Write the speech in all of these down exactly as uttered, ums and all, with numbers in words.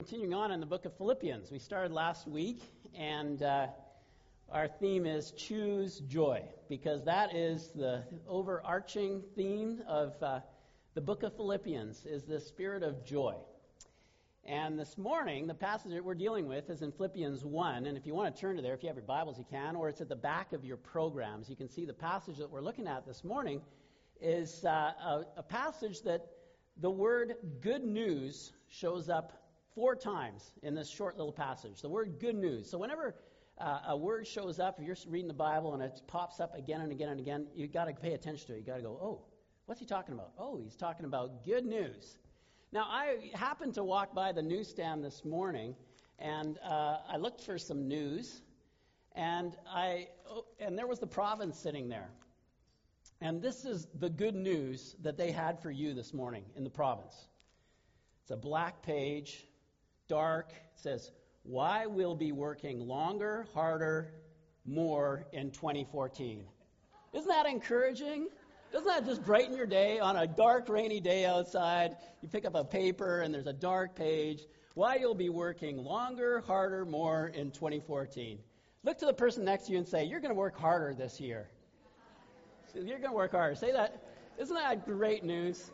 continuing on in the book of Philippians. We started last week, and uh, our theme is Choose Joy, because that is the overarching theme of uh, the book of Philippians, is the spirit of joy. And this morning, the passage that we're dealing with is in Philippians one, and if you want to turn to there, if you have your Bibles, you can, or it's at the back of your programs. You can see the passage that we're looking at this morning is uh, a, a passage that the word good news shows up four times in this short little passage. The word good news. So whenever uh, a word shows up, if you're reading the Bible and it pops up again and again and again, you've got to pay attention to it. You've got to go, oh, what's he talking about? Oh, he's talking about good news. Now, I happened to walk by the newsstand this morning, and uh, I looked for some news, and I oh, and there was the province sitting there. And this is the good news that they had for you this morning in the province. It's a black page, dark. It says, why we'll be working longer, harder, more in twenty fourteen. Isn't that encouraging? Doesn't that just brighten your day on a dark, rainy day outside? You pick up a paper and there's a dark page. Why you'll be working longer, harder, more in twenty fourteen. Look to the person next to you and say, you're going to work harder this year. You're going to work harder. Say that. Isn't that great news?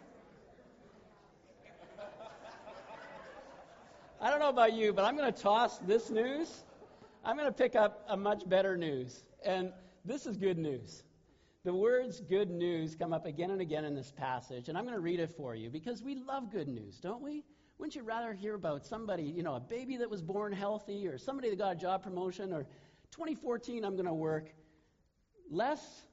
I don't know about you, but I'm going to toss this news. I'm going to pick up a much better news. And this is good news. The words good news come up again and again in this passage, and I'm going to read it for you because we love good news, don't we? Wouldn't you rather hear about somebody, you know, a baby that was born healthy, or somebody that got a job promotion, or twenty fourteen I'm going to work less,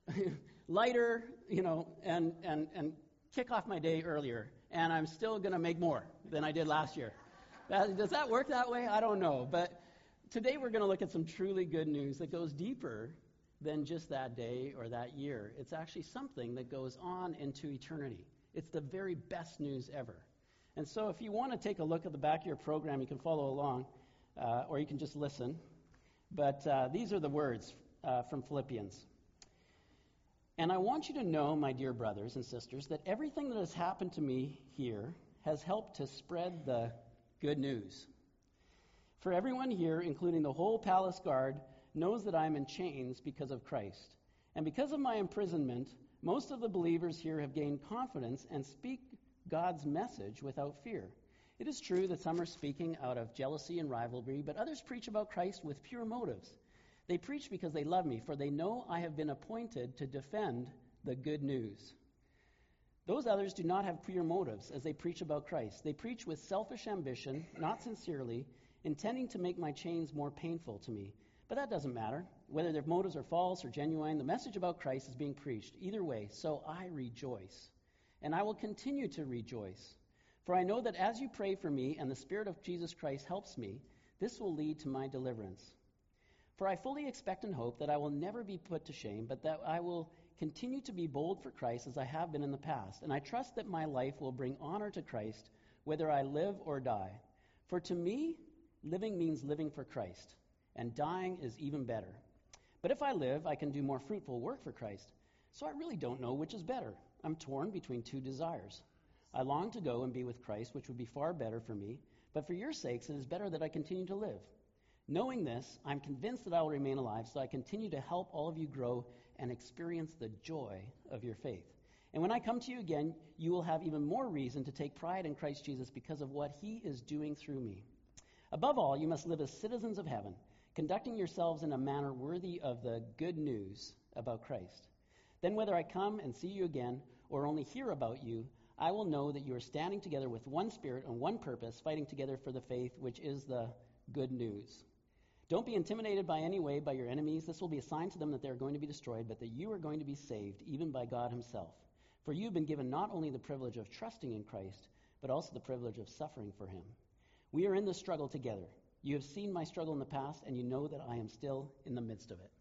lighter, you know, and, and, and kick off my day earlier, and I'm still going to make more than I did last year. That, does that work that way? I don't know. But today we're going to look at some truly good news that goes deeper than just that day or that year. It's actually something that goes on into eternity. It's the very best news ever. And so if you want to take a look at the back of your program, you can follow along, uh, or you can just listen. But uh, these are the words uh, from Philippians. And I want you to know, my dear brothers and sisters, that everything that has happened to me here has helped to spread the good news. For everyone here, including the whole palace guard, knows that I am in chains because of Christ. And because of my imprisonment, most of the believers here have gained confidence and speak God's message without fear. It is true that some are speaking out of jealousy and rivalry, but others preach about Christ with pure motives. They preach because they love me, for they know I have been appointed to defend the good news. Those others do not have pure motives as they preach about Christ. They preach with selfish ambition, not sincerely, intending to make my chains more painful to me. But that doesn't matter. Whether their motives are false or genuine, the message about Christ is being preached. Either way, so I rejoice. And I will continue to rejoice. For I know that as you pray for me and the Spirit of Jesus Christ helps me, this will lead to my deliverance. For I fully expect and hope that I will never be put to shame, but that I will continue to be bold for Christ as I have been in the past. And I trust that my life will bring honor to Christ, whether I live or die. For to me, living means living for Christ. And dying is even better. But if I live, I can do more fruitful work for Christ. So I really don't know which is better. I'm torn between two desires. I long to go and be with Christ, which would be far better for me. But for your sakes, it is better that I continue to live. Knowing this, I'm convinced that I will remain alive, so I continue to help all of you grow and experience the joy of your faith. And when I come to you again, you will have even more reason to take pride in Christ Jesus because of what he is doing through me. Above all, you must live as citizens of heaven, conducting yourselves in a manner worthy of the good news about Christ. Then whether I come and see you again or only hear about you, I will know that you are standing together with one spirit and one purpose, fighting together for the faith, which is the good news. Don't be intimidated by any way by your enemies. This will be a sign to them that they are going to be destroyed, but that you are going to be saved, even by God himself. For you have been given not only the privilege of trusting in Christ, but also the privilege of suffering for him. We are in this struggle together. You have seen my struggle in the past, and you know that I am still in the midst of it.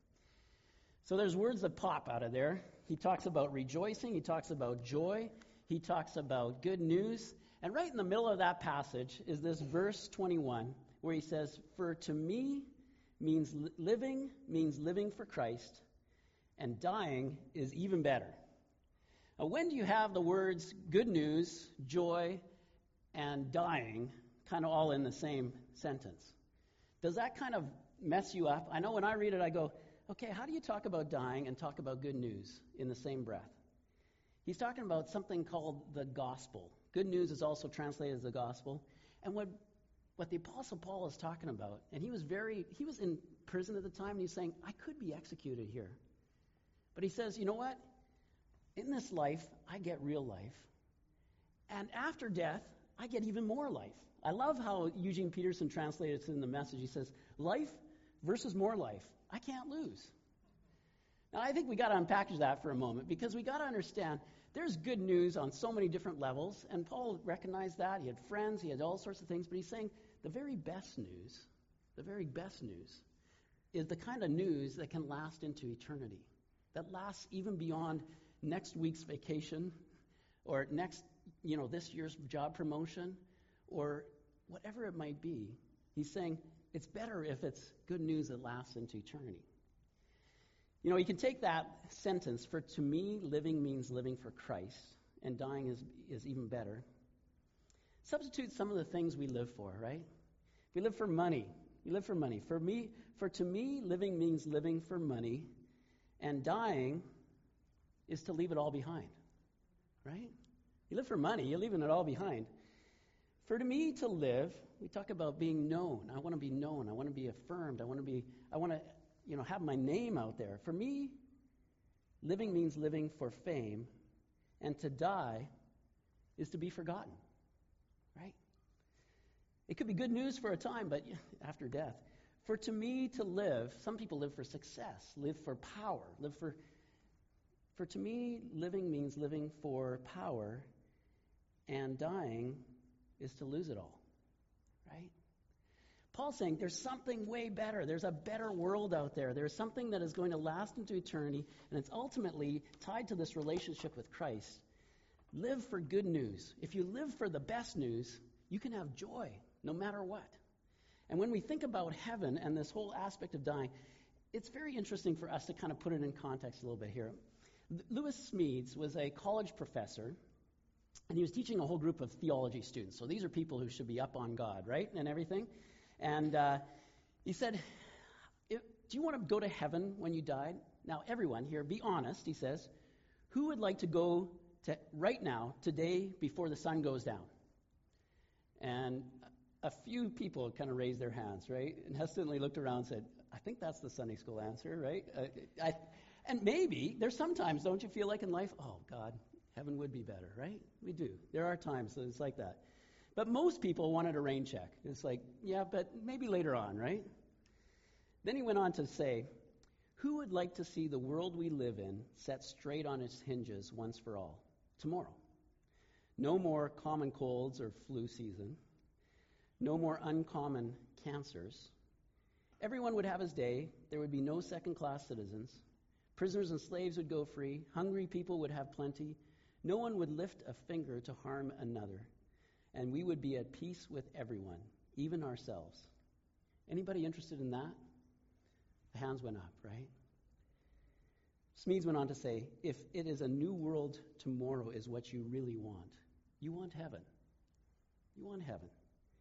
So there's words that pop out of there. He talks about rejoicing. He talks about joy. He talks about good news. And right in the middle of that passage is this verse twenty-one, where he says, for to me means living means living for Christ, and dying is even better. Now, when do you have the words good news, joy, and dying kind of all in the same sentence. Does that kind of mess you up? I know when I read it, I go, okay, how do you talk about dying and talk about good news in the same breath? He's talking about something called the gospel. Good news is also translated as the gospel. And what what the Apostle Paul is talking about, and he was very, he was in prison at the time, and he's saying, I could be executed here. But he says, you know what? In this life, I get real life. And after death, I get even more life. I love how Eugene Peterson translated it in the Message. He says, life versus more life. I can't lose. Now, I think we got to unpackage that for a moment, because we got to understand there's good news on so many different levels, and Paul recognized that. He had friends, he had all sorts of things, but he's saying the very best news, the very best news is the kind of news that can last into eternity, that lasts even beyond next week's vacation or next, you know, this year's job promotion or whatever it might be. He's saying it's better if it's good news that lasts into eternity. You know, you can take that sentence, for to me, living means living for Christ, and dying is, is even better. Substitute some of the things we live for, right? If we live for money, we live for money. For me, for to me, living means living for money, and dying is to leave it all behind, right? You live for money, you're leaving it all behind. For to me to live, we talk about being known. I want to be known. I want to be affirmed. I want to be, I want to, you know, have my name out there. For me, living means living for fame, and to die is to be forgotten, right? It could be good news for a time, but after death. For to me to live, some people live for success, live for power, live for, for to me, living means living for power, and dying is to lose it all, right? Paul's saying there's something way better. There's a better world out there. There's something that is going to last into eternity, and it's ultimately tied to this relationship with Christ. Live for good news. If you live for the best news, you can have joy no matter what. And when we think about heaven and this whole aspect of dying, it's very interesting for us to kind of put it in context a little bit here. Lewis Smedes was a college professor, and he was teaching a whole group of theology students. So these are people who should be up on God, right, and everything. And uh, he said, do you want to go to heaven when you died? Now, everyone here, be honest, he says. Who would like to go to right now, today, before the sun goes down? And a few people kind of raised their hands, right? And hesitantly looked around and said, I think that's the Sunday school answer, right? Uh, I, and maybe, there's sometimes, don't you feel like in life, oh, God, heaven would be better, right? We do. There are times that it's like that. But most people wanted a rain check. It's like, yeah, but maybe later on, right? Then he went on to say, who would like to see the world we live in set straight on its hinges once for all? Tomorrow. No more common colds or flu season. No more uncommon cancers. Everyone would have his day. There would be no second-class citizens. Prisoners and slaves would go free. Hungry people would have plenty. No one would lift a finger to harm another. And we would be at peace with everyone, even ourselves. Anybody interested in that? The hands went up, right? Smedes went on to say, if it is a new world tomorrow is what you really want, you want heaven. You want heaven.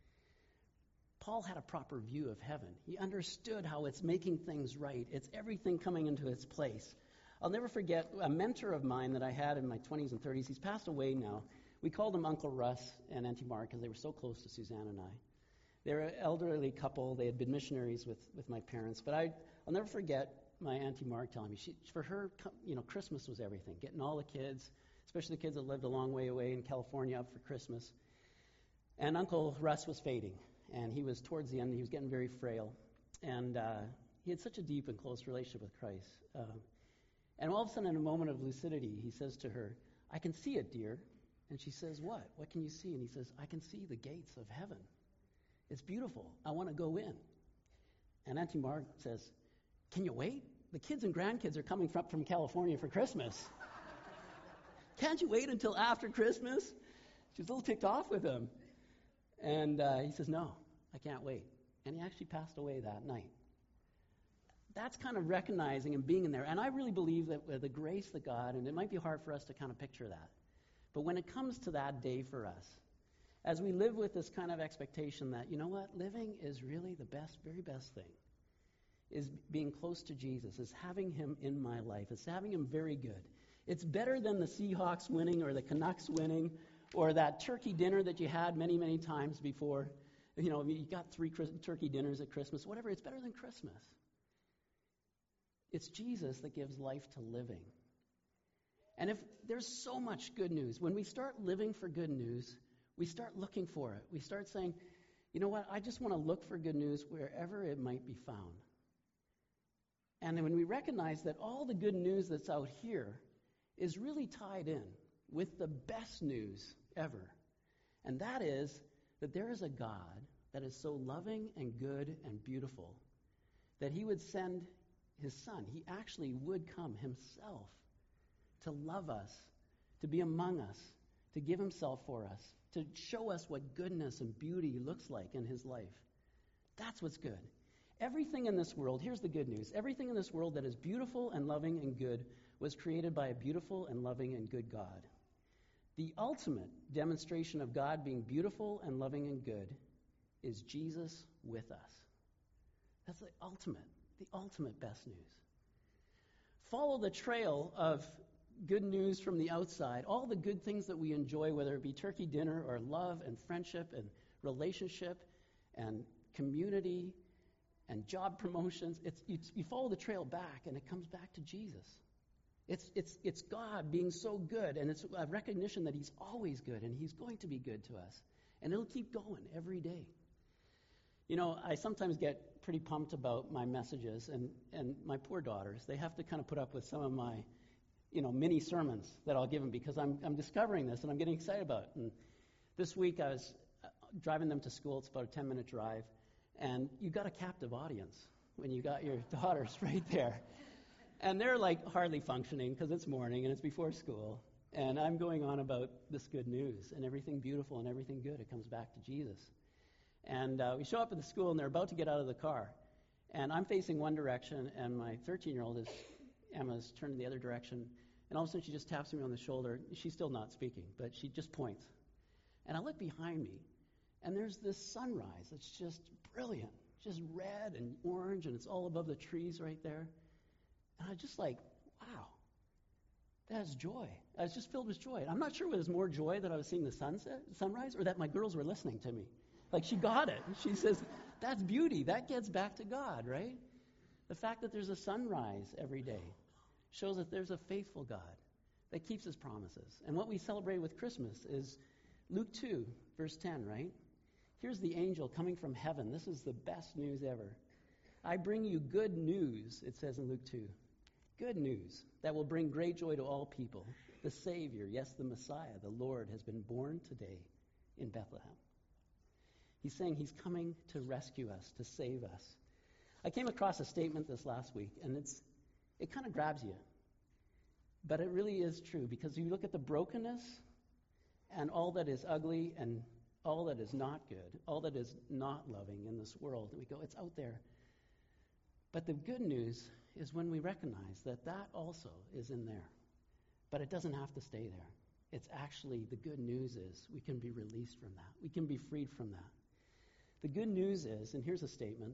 Paul had a proper view of heaven. He understood how it's making things right. It's everything coming into its place. I'll never forget a mentor of mine that I had in my twenties and thirties. He's passed away now. We called them Uncle Russ and Auntie Mark because they were so close to Suzanne and I. They were an elderly couple. They had been missionaries with, with my parents. But I, I'll never forget my Auntie Mark telling me, she, for her, you know, Christmas was everything. Getting all the kids, especially the kids that lived a long way away in California, up for Christmas. And Uncle Russ was fading. And he was towards the end. He was getting very frail. And uh, he had such a deep and close relationship with Christ. Uh, and all of a sudden, in a moment of lucidity, he says to her, I can see it, dear. And she says, what? What can you see? And he says, I can see the gates of heaven. It's beautiful. I want to go in. And Auntie Mark says, can you wait? The kids and grandkids are coming from, from California for Christmas. Can't you wait until after Christmas? She's a little ticked off with him. And uh, he says, no, I can't wait. And he actually passed away that night. That's kind of recognizing and being in there. And I really believe that with the grace of God, and it might be hard for us to kind of picture that, but when it comes to that day for us, as we live with this kind of expectation that, you know what, living is really the best, very best thing, is being close to Jesus, is having him in my life, is having him very good. It's better than the Seahawks winning or the Canucks winning or that turkey dinner that you had many, many times before. You know, you got three turkey dinners at Christmas, whatever. It's better than Christmas. It's Jesus that gives life to living. And if there's so much good news, when we start living for good news, we start looking for it. We start saying, you know what, I just want to look for good news wherever it might be found. And then when we recognize that all the good news that's out here is really tied in with the best news ever, and that is that there is a God that is so loving and good and beautiful that he would send his son. He actually would come himself to love us, to be among us, to give himself for us, to show us what goodness and beauty looks like in his life. That's what's good. Everything in this world, here's the good news, everything in this world that is beautiful and loving and good was created by a beautiful and loving and good God. The ultimate demonstration of God being beautiful and loving and good is Jesus with us. That's the ultimate, the ultimate best news. Follow the trail of good news from the outside, all the good things that we enjoy, whether it be turkey dinner or love and friendship and relationship and community and job promotions. It's, it's you follow the trail back, and it comes back to Jesus. It's it's it's God being so good, and it's a recognition that he's always good, and he's going to be good to us, and it'll keep going every day. You know, I sometimes get pretty pumped about my messages, and, and my poor daughters, they have to kind of put up with some of my, you know, mini sermons that I'll give them because I'm I'm discovering this, and I'm getting excited about it. And this week I was driving them to school. It's about a ten-minute drive, and you got a captive audience when you got your daughters right there. And they're like hardly functioning because it's morning and it's before school. And I'm going on about this good news and everything beautiful and everything good. It comes back to Jesus. And uh, we show up at the school, and they're about to get out of the car. And I'm facing one direction, and my thirteen-year-old, is Emma's, turning the other direction. And all of a sudden she just taps me on the shoulder. She's still not speaking, but she just points. And I look behind me, and there's this sunrise. It's just brilliant, just red and orange, and it's all above the trees right there. And I was just like, wow, that's joy. I was just filled with joy. And I'm not sure whether it was more joy that I was seeing the sunset, sunrise, or that my girls were listening to me. Like, she got it. She says, that's beauty. That gets back to God, right? The fact that there's a sunrise every day shows that there's a faithful God that keeps his promises. And what we celebrate with Christmas is Luke two, verse ten, right? Here's the angel coming from heaven. This is the best news ever. I bring you good news, it says in Luke two. Good news that will bring great joy to all people. The Savior, yes, the Messiah, the Lord, has been born today in Bethlehem. He's saying he's coming to rescue us, to save us. I came across a statement this last week, and it's it kind of grabs you. But it really is true, because you look at the brokenness and all that is ugly and all that is not good, all that is not loving in this world, and we go, it's out there. But the good news is when we recognize that that also is in there. But it doesn't have to stay there. It's actually, the good news is we can be released from that. We can be freed from that. The good news is, and here's a statement,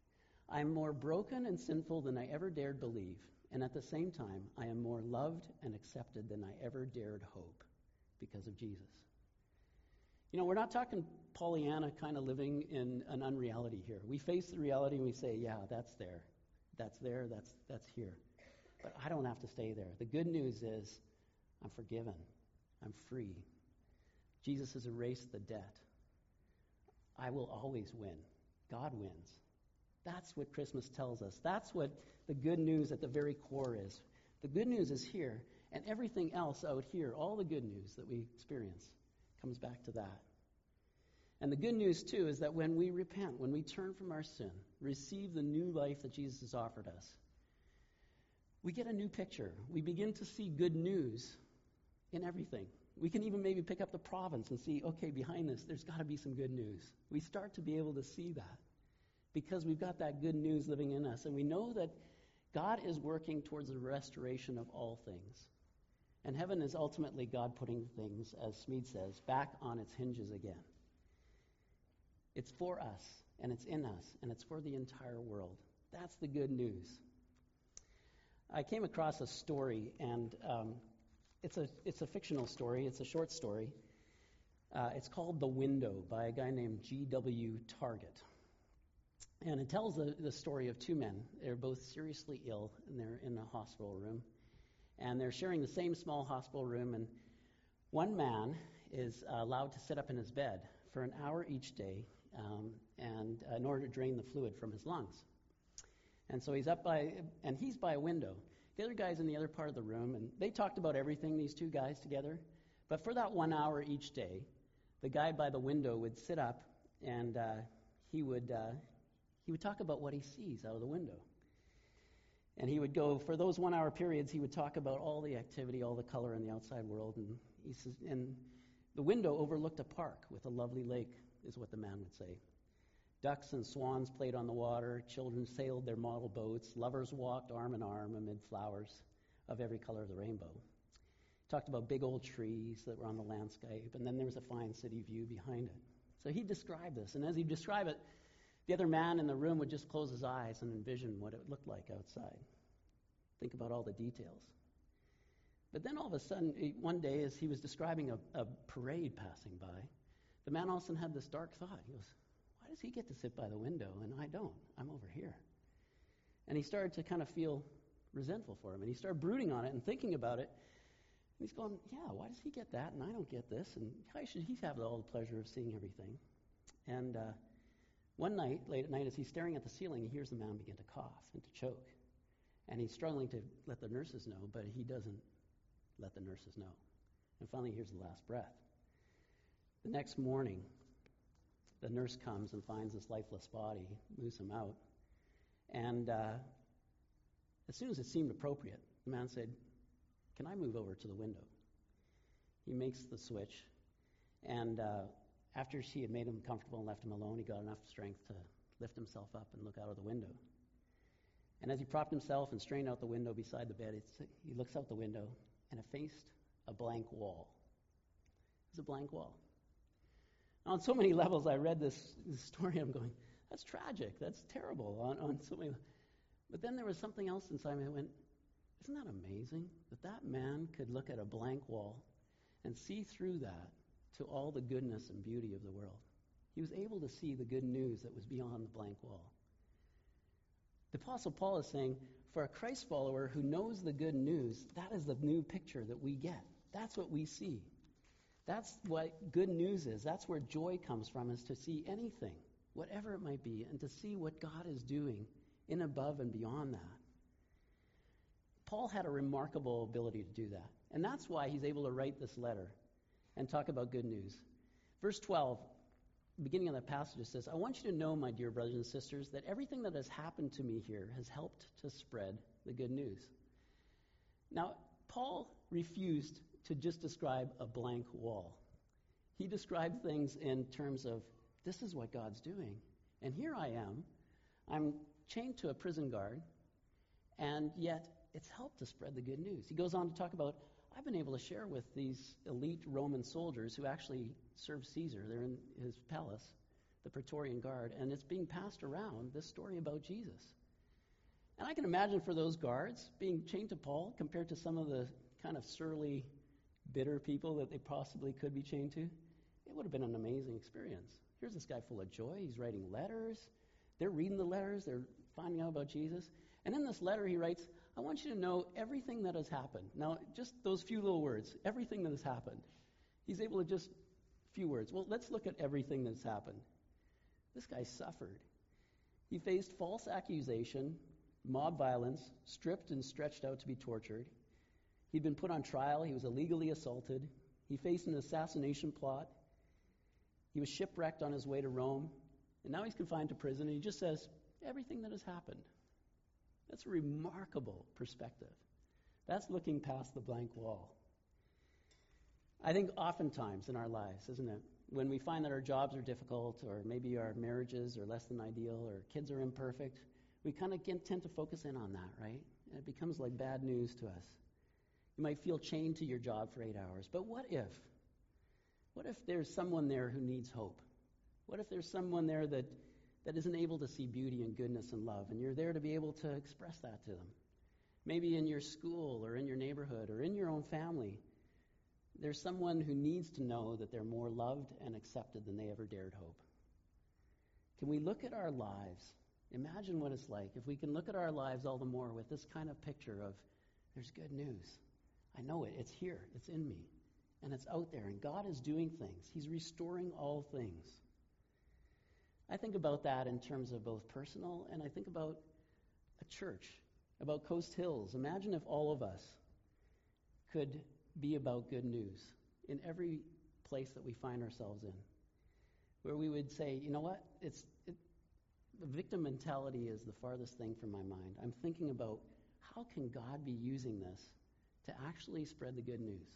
I am more broken and sinful than I ever dared believe, and at the same time, I am more loved and accepted than I ever dared hope because of Jesus. You know, we're not talking Pollyanna kind of living in an unreality here. We face the reality and we say, yeah, that's there. That's there, that's that's here. But I don't have to stay there. The good news is I'm forgiven. I'm free. Jesus has erased the debt. I will always win. God wins. That's what Christmas tells us. That's what the good news at the very core is. The good news is here, and everything else out here, all the good news that we experience, comes back to that. And the good news, too, is that when we repent, when we turn from our sin, receive the new life that Jesus has offered us, we get a new picture. We begin to see good news in everything. We can even maybe pick up the province and see, okay, behind this, there's got to be some good news. We start to be able to see that because we've got that good news living in us. And we know that God is working towards the restoration of all things. And heaven is ultimately God putting things, as Smead says, back on its hinges again. It's for us, and it's in us, and it's for the entire world. That's the good news. I came across a story, and um, it's a it's a fictional story. It's a short story. Uh, it's called The Window by a guy named G W Target. And it tells the, the story of two men. They're both seriously ill, and they're in a hospital room. And they're sharing the same small hospital room, and one man is uh, allowed to sit up in his bed for an hour each day um, and uh, in order to drain the fluid from his lungs. And so he's up by, and he's by a window. The other guy's in the other part of the room, and they talked about everything, these two guys together. But for that one hour each day, the guy by the window would sit up, and uh, he would uh, he would talk about what he sees out of the window. And he would go, for those one-hour periods, he would talk about all the activity, all the color in the outside world. And he says, and the window overlooked a park with a lovely lake, is what the man would say. Ducks and swans played on the water. Children sailed their model boats. Lovers walked arm in arm amid flowers of every color of the rainbow. He talked about big old trees that were on the landscape, and then there was a fine city view behind it. So he described this, and as he described it, the other man in the room would just close his eyes and envision what it looked like outside. Think about all the details. But then all of a sudden, one day as he was describing a, a parade passing by, the man all of a sudden had this dark thought. He goes, why does he get to sit by the window and I don't? I'm over here. And he started to kind of feel resentful for him. And he started brooding on it and thinking about it. And he's going, yeah, why does he get that and I don't get this? And why should he have all the pleasure of seeing everything? And uh, one night, late at night, as he's staring at the ceiling, he hears the man begin to cough and to choke. And he's struggling to let the nurses know, but he doesn't let the nurses know. And finally, he hears the last breath. The next morning, the nurse comes and finds this lifeless body, moves him out. And uh, as soon as it seemed appropriate, the man said, can I move over to the window? He makes the switch, and uh, after she had made him comfortable and left him alone, he got enough strength to lift himself up and look out of the window. And as he propped himself and strained out the window beside the bed, it's, he looks out the window, and it faced a blank wall. It was a blank wall. Now, on so many levels, I read this, this story, and I'm going, that's tragic, that's terrible, on, on so many. But then there was something else inside me that went, isn't that amazing that that man could look at a blank wall and see through that to all the goodness and beauty of the world? He was able to see the good news that was beyond the blank wall. The Apostle Paul is saying, for a Christ follower who knows the good news, that is the new picture that we get. That's what we see. That's what good news is. That's where joy comes from, is to see anything, whatever it might be, and to see what God is doing in, above, and beyond that. Paul had a remarkable ability to do that. And that's why he's able to write this letter and talk about good news. Verse twelve, beginning of the passage, says, I want you to know, my dear brothers and sisters, that everything that has happened to me here has helped to spread the good news. Now, Paul refused to just describe a blank wall. He described things in terms of, this is what God's doing. And here I am. I'm chained to a prison guard, and yet it's helped to spread the good news. He goes on to talk about, I've been able to share with these elite Roman soldiers who actually serve Caesar. They're in his palace, the Praetorian Guard, and it's being passed around, this story about Jesus. And I can imagine for those guards being chained to Paul compared to some of the kind of surly, bitter people that they possibly could be chained to, it would have been an amazing experience. Here's this guy full of joy. He's writing letters. They're reading the letters. They're finding out about Jesus. And in this letter he writes, I want you to know everything that has happened. Now, just those few little words, everything that has happened. He's able to just, few words. Well, let's look at everything that's happened. This guy suffered. He faced false accusation, mob violence, stripped and stretched out to be tortured. He'd been put on trial. He was illegally assaulted. He faced an assassination plot. He was shipwrecked on his way to Rome. And now he's confined to prison, and he just says, everything that has happened. That's a remarkable perspective. That's looking past the blank wall. I think oftentimes in our lives, isn't it, when we find that our jobs are difficult, or maybe our marriages are less than ideal, or kids are imperfect, we kind of tend to focus in on that, right? And it becomes like bad news to us. You might feel chained to your job for eight hours. But what if? What if there's someone there who needs hope? What if there's someone there that, that isn't able to see beauty and goodness and love, and you're there to be able to express that to them? Maybe in your school or in your neighborhood or in your own family, there's someone who needs to know that they're more loved and accepted than they ever dared hope. Can we look at our lives? Imagine what it's like if we can look at our lives all the more with this kind of picture of, there's good news. I know it. It's here. It's in me. And it's out there. And God is doing things. He's restoring all things. I think about that in terms of both personal and I think about a church, about Coast Hills. Imagine if all of us could be about good news in every place that we find ourselves in, where we would say, you know what, it's it, the victim mentality is the farthest thing from my mind. I'm thinking about how can God be using this to actually spread the good news.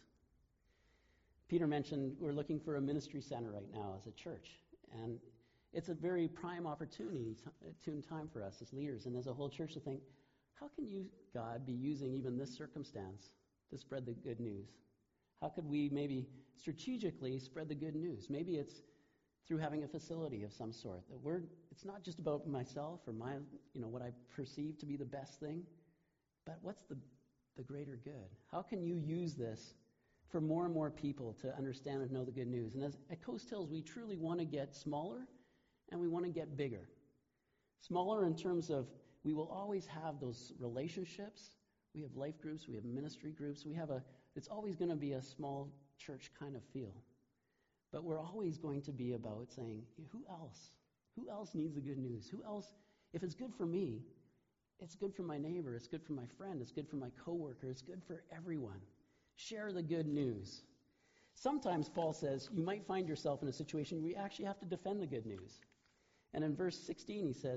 Peter mentioned we're looking for a ministry center right now as a church, and it's a very prime opportunity, tune time for us as leaders and as a whole church to think, how can you, God, be using even this circumstance to spread the good news? How could we maybe strategically spread the good news? Maybe it's through having a facility of some sort. That we're, it's not just about myself or my, you know, what I perceive to be the best thing, but what's the, the greater good? How can you use this for more and more people to understand and know the good news? And as at Coast Hills, we truly want to get smaller and we want to get bigger. Smaller in terms of we will always have those relationships. We have life groups, we have ministry groups. We have a, it's always going to be a small church kind of feel. But we're always going to be about saying, who else? Who else needs the good news? Who else, if it's good for me, it's good for my neighbor, it's good for my friend, it's good for my coworker, it's good for everyone. Share the good news. Sometimes Paul says you might find yourself in a situation where you actually have to defend the good news. And in verse sixteen he says,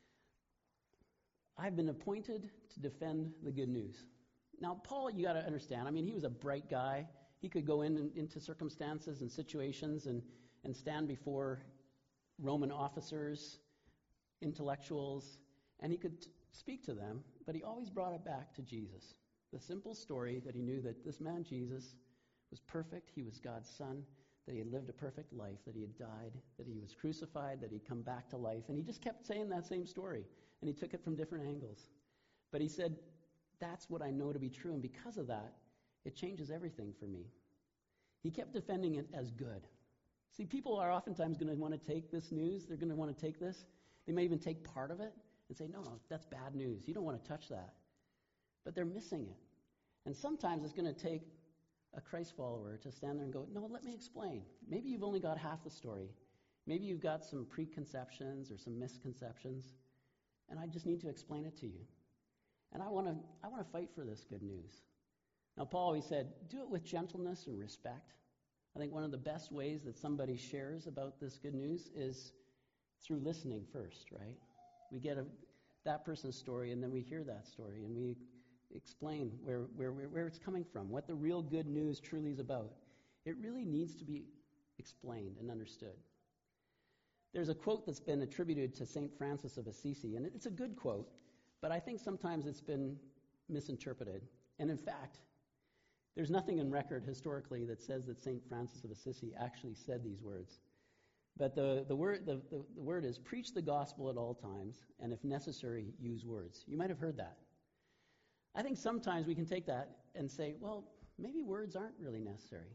I've been appointed to defend the good news. Now, Paul, you got to understand, I mean, he was a bright guy. He could go in and, into circumstances and situations and, and stand before Roman officers, intellectuals, and he could t- speak to them, but he always brought it back to Jesus. The simple story that he knew that this man, Jesus, was perfect. He was God's son, that he had lived a perfect life, that he had died, that he was crucified, that he'd come back to life. And he just kept saying that same story. And he took it from different angles. But he said, that's what I know to be true. And because of that, it changes everything for me. He kept defending it as good. See, people are oftentimes going to want to take this news. They're going to want to take this. They may even take part of it and say, no, no, that's bad news. You don't want to touch that. But they're missing it. And sometimes it's going to take a Christ follower to stand there and go, no, let me explain. Maybe you've only got half the story. Maybe you've got some preconceptions or some misconceptions. And I just need to explain it to you. And I want to I want to fight for this good news. Now, Paul always said, do it with gentleness and respect. I think one of the best ways that somebody shares about this good news is through listening first, right? We get a, that person's story, and then we hear that story, and we explain where, where, where, where it's coming from, what the real good news truly is about. It really needs to be explained and understood. There's a quote that's been attributed to Saint Francis of Assisi, and it's a good quote, but I think sometimes it's been misinterpreted. And in fact, there's nothing in record historically that says that Saint Francis of Assisi actually said these words. But the, the, word, the, the, the word is, preach the gospel at all times, and if necessary, use words. You might have heard that. I think sometimes we can take that and say, well, maybe words aren't really necessary.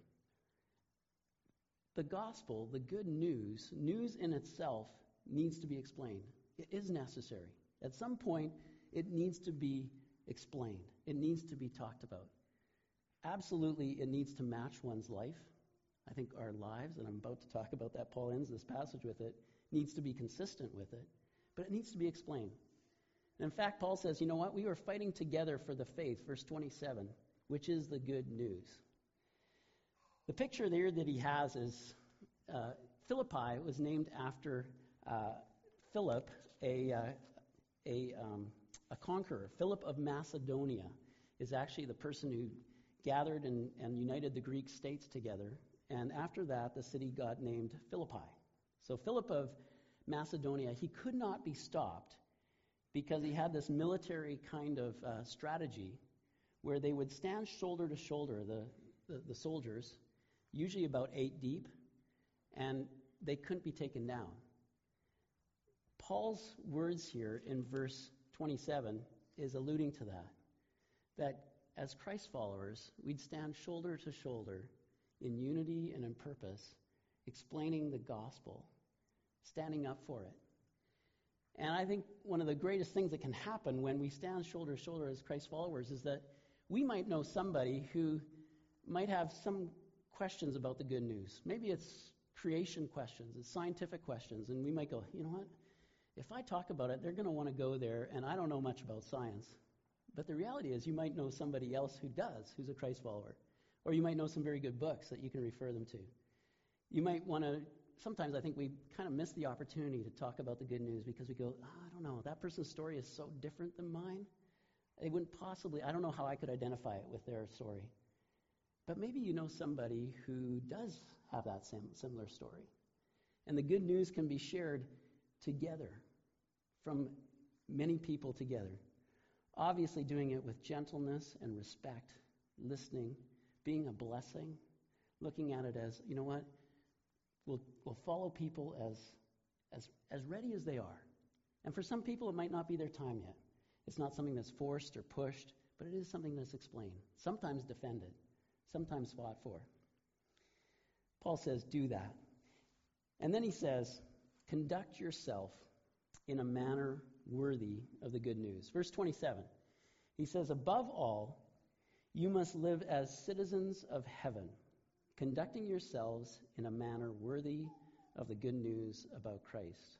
The gospel, the good news, news in itself needs to be explained. It is necessary. At some point, it needs to be explained. It needs to be talked about. Absolutely, it needs to match one's life. I think our lives, and I'm about to talk about that, Paul ends this passage with it, needs to be consistent with it, but it needs to be explained. And in fact, Paul says, you know what? We were fighting together for the faith, verse twenty-seven, which is the good news. The picture there that he has is uh, Philippi was named after uh, Philip, a, uh, a, um, a conqueror. Philip of Macedonia is actually the person who gathered and, and united the Greek states together. And after that, the city got named Philippi. So Philip of Macedonia, he could not be stopped because he had this military kind of uh, strategy where they would stand shoulder to shoulder, the, the, the soldiers, usually about eight deep, and they couldn't be taken down. Paul's words here in verse twenty-seven is alluding to that, that as Christ followers, we'd stand shoulder to shoulder in unity and in purpose, explaining the gospel, standing up for it. And I think one of the greatest things that can happen when we stand shoulder to shoulder as Christ followers is that we might know somebody who might have some questions about the good news. Maybe it's creation questions, it's scientific questions, and we might go, you know what? If I talk about it, they're going to want to go there, and I don't know much about science. But the reality is you might know somebody else who does, who's a Christ follower. Or you might know some very good books that you can refer them to. You might want to, sometimes I think we kind of miss the opportunity to talk about the good news because we go, oh, I don't know, that person's story is so different than mine. They wouldn't possibly, I don't know how I could identify it with their story. But maybe you know somebody who does have that same, similar story. And the good news can be shared together, from many people together. Obviously doing it with gentleness and respect, listening, being a blessing, looking at it as, you know what, we'll, we'll follow people as, as, as ready as they are. And for some people, it might not be their time yet. It's not something that's forced or pushed, but it is something that's explained, sometimes defended, sometimes fought for. Paul says, do that. And then he says, conduct yourself in a manner worthy of the good news. Verse twenty-seven, he says, above all, you must live as citizens of heaven, conducting yourselves in a manner worthy of the good news about Christ.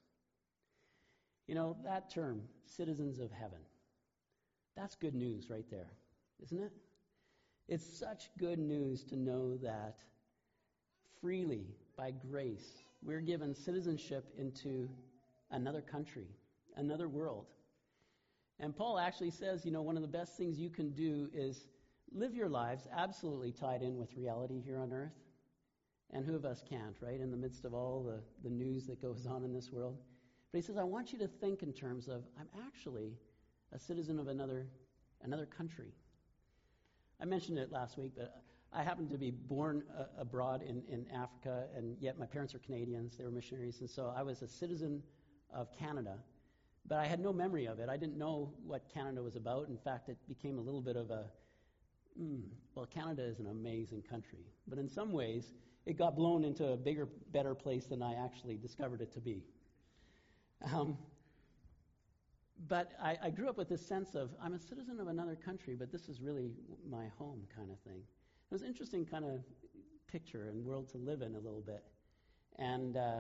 You know, that term, citizens of heaven, that's good news right there, isn't it? It's such good news to know that freely, by grace, we're given citizenship into another country, another world. And Paul actually says, you know, one of the best things you can do is live your lives absolutely tied in with reality here on earth. And who of us can't, right, in the midst of all the, the news that goes on in this world? But he says, I want you to think in terms of, I'm actually a citizen of another another country. I mentioned it last week, but I happened to be born uh, abroad in, in Africa, and yet my parents are Canadians. They were missionaries, and so I was a citizen of Canada. But I had no memory of it. I didn't know what Canada was about. In fact, it became a little bit of a, mm, well, Canada is an amazing country. But in some ways, it got blown into a bigger, better place than I actually discovered it to be. Um, but I, I grew up with this sense of, I'm a citizen of another country, but this is really my home kind of thing. It was an interesting kind of picture and world to live in a little bit. And uh,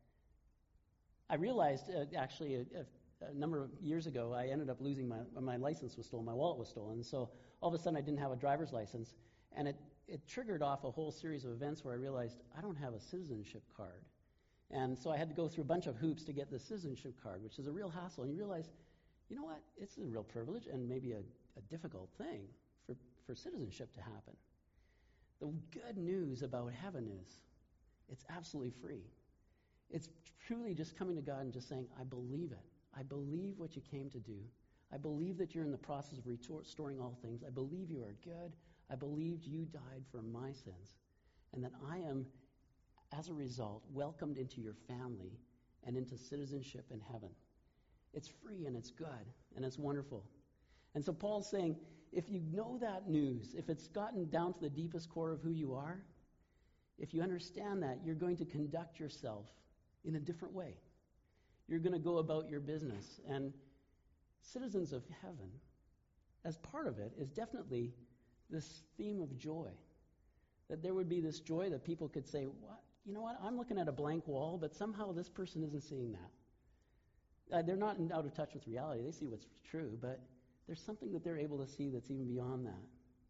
I realized, uh, actually, a, a, a number of years ago, I ended up losing my, my license was stolen, my wallet was stolen. So all of a sudden, I didn't have a driver's license. And it, it triggered off a whole series of events where I realized I don't have a citizenship card. And so I had to go through a bunch of hoops to get the citizenship card, which is a real hassle. And you realize, you know what, it's a real privilege and maybe a, a difficult thing for, for citizenship to happen. The good news about heaven is it's absolutely free. It's truly just coming to God and just saying, I believe it. I believe what you came to do. I believe that you're in the process of restoring all things. I believe you are good. I believed you died for my sins. And that I am, as a result, welcomed into your family and into citizenship in heaven. It's free and it's good and it's wonderful. And so Paul's saying, if you know that news, if it's gotten down to the deepest core of who you are, if you understand that, you're going to conduct yourself in a different way. You're going to go about your business. And citizens of heaven, as part of it, is definitely this theme of joy. That there would be this joy that people could say, what? You know what, I'm looking at a blank wall, but somehow this person isn't seeing that. Uh, they're not in, out of touch with reality. They see what's true, but there's something that they're able to see that's even beyond that.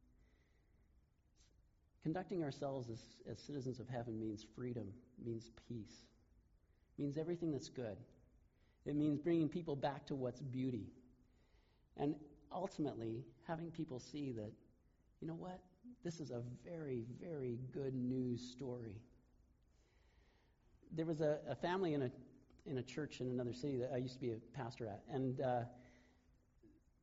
Conducting ourselves as, as citizens of heaven means freedom, means peace, means everything that's good. It means bringing people back to what's beauty. And ultimately, having people see that, you know what, this is a very, very good news story. There was a, a family in a in a church in another city that I used to be a pastor at, and uh,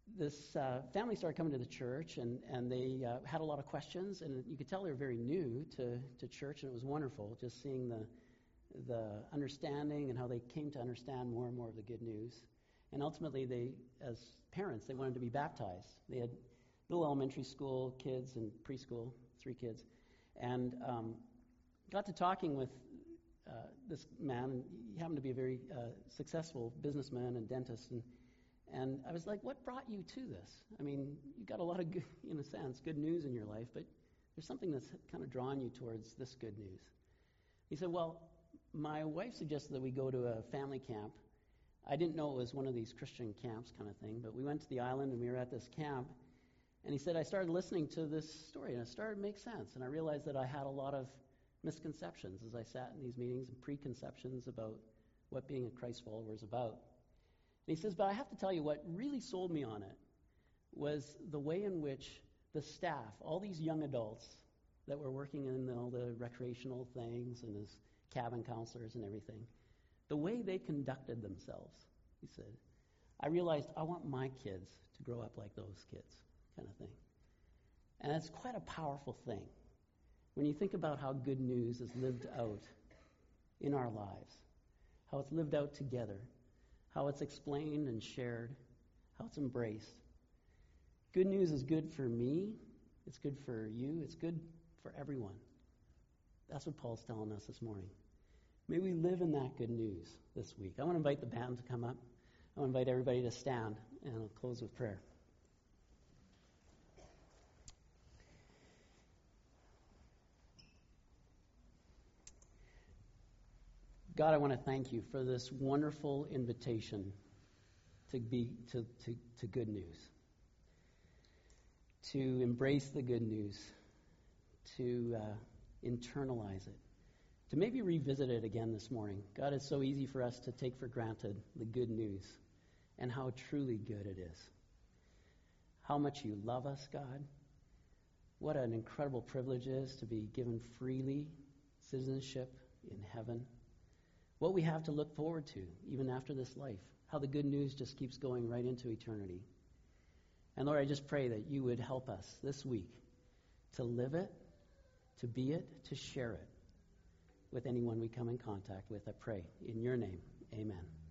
this uh, family started coming to the church, and, and they uh, had a lot of questions, and you could tell they were very new to, to church, and it was wonderful just seeing the, the understanding and how they came to understand more and more of the good news. And ultimately, they, as parents, they wanted to be baptized. They had little elementary school kids and preschool, three kids, and um, got to talking with uh, this man. He happened to be a very uh, successful businessman and dentist, and and I was like, what brought you to this? I mean, you got a lot of, good, in a sense, good news in your life, but there's something that's kind of drawn you towards this good news. He said, well, my wife suggested that we go to a family camp. I didn't know it was one of these Christian camps kind of thing, but we went to the island and we were at this camp. And he said, I started listening to this story, and it started to make sense. And I realized that I had a lot of misconceptions as I sat in these meetings and preconceptions about what being a Christ follower is about. And he says, but I have to tell you, what really sold me on it was the way in which the staff, all these young adults that were working in all the recreational things and as cabin counselors and everything, the way they conducted themselves, he said, I realized I want my kids to grow up like those kids, kind of thing. And it's quite a powerful thing when you think about how good news is lived out in our lives, how it's lived out together, how it's explained and shared, how it's embraced. Good news is good for me, it's good for you, it's good for everyone. That's what Paul's telling us this morning. May we live in that good news this week. I want to invite the band to come up. I want to invite everybody to stand, and I'll close with prayer. God, I want to thank you for this wonderful invitation to be to, to, to good news, to embrace the good news, to uh, internalize it, to maybe revisit it again this morning. God, it's so easy for us to take for granted the good news and how truly good it is. How much you love us, God. What an incredible privilege it is to be given freely citizenship in heaven. What we have to look forward to, even after this life. How the good news just keeps going right into eternity. And Lord, I just pray that you would help us this week to live it, to be it, to share it with anyone we come in contact with. I pray in your name. Amen.